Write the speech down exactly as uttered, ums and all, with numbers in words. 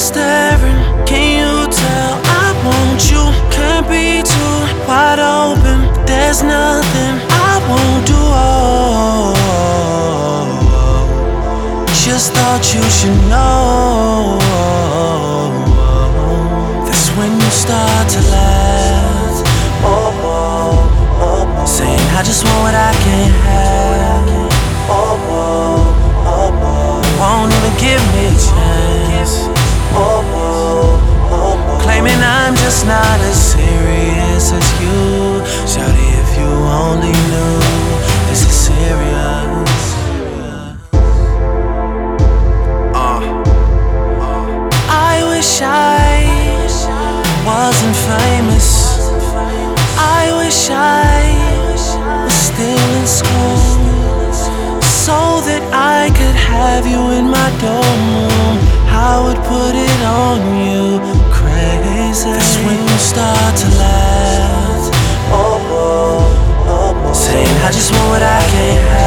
staring, can you tell I want you? Can't be too wide open, there's nothing I won't do. Oh, just thought you should know. That's when you start to laugh. Oh, oh, oh, saying I just want what I can't have. Oh, oh, oh, oh, won't even give me a chance. Oh, oh, oh, claiming I'm just not as serious as you. Shawty, if you only knew, this is serious. uh, uh. I wish I wasn't famous. I wish I was still in school, so that I could have you in my dorm room. I would put it on you, crazy. That's when you start to laugh. Oh, oh, oh, oh. Saying I just want what I can't have.